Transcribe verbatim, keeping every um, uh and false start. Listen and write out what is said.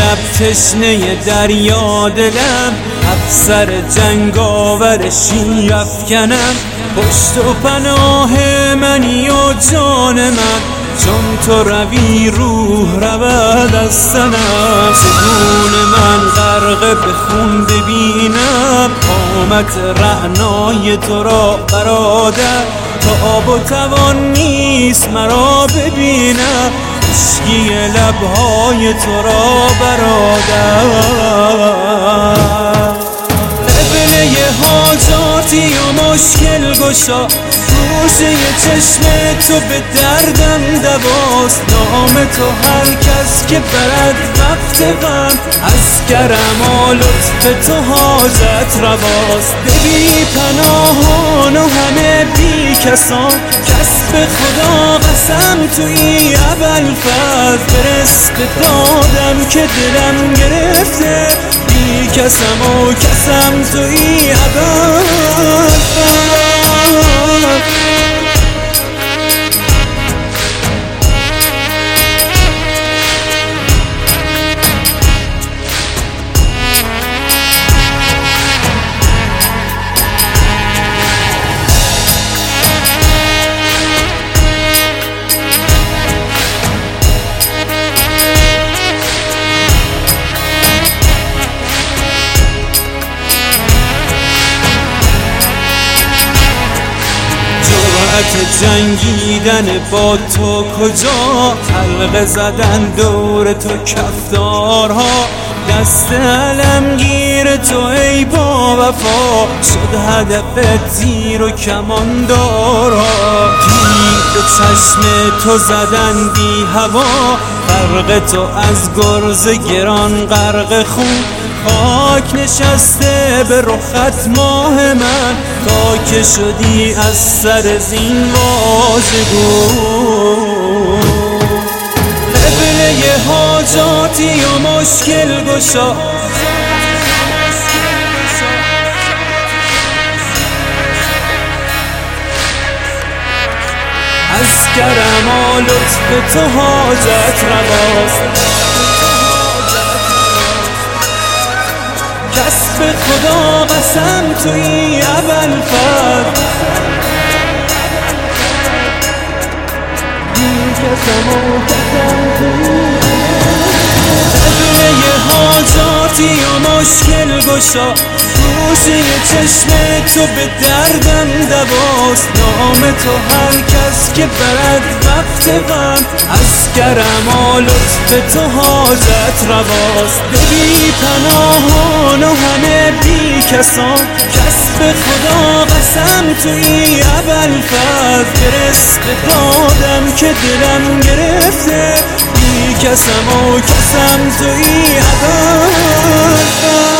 شب تشنه دریا دلم، افسر جنگاور شیر افکنم. پشت و پناه منی و جان من، چون تو روی روح رود از تنم. چگونه من غرق به خون ببینم قامت رعنای تو را برادر. تاب و توان نیست مرا ببینم خشکی لبهای تو را برادر. قبله حاجاتی و مشکل گشا، گوشه چشم تو به دردم دواست. نام تو هر کس که برد وقت غم، از کرم و لطف تو حاجت رواست. بی پناهان و همه بی کسان، کسب خدا قسم توی ابوالفضل. به رزق دادم که دلم گرفته، بی کسم و کسم توی ابوالفضل. جنگیدن با تو کجا، حلقه زدن دور تو کفتارها. دست علمگیر تو ای با وفا، شد هدف تیر و کماندارها. تیر به چشم تو زدن بی هوا، فرق تو از گرز گران غرق خون. خاک نشسته به رخت ماه من، تا که شدی از سر زین واژگون. قبله حاجاتی و مشکل گشا، از کرم و لطف تو حاجت رواست. کسب خدا قسم توی ابوالفضل. بی کسم و کسم توی قبله حاجاتی و مشکل گشا، گوشه چشم تو به دردم دواست. نام تو هر کس که برد وقت غم، از کرم و لطف تو حاجت رواست. بی پناهان و همه بی کسان، کسب خدا قسم توی ابوالفضل. به رزق دادم که دلم گرفته، بی کسم و کسم توی ابوالفضل.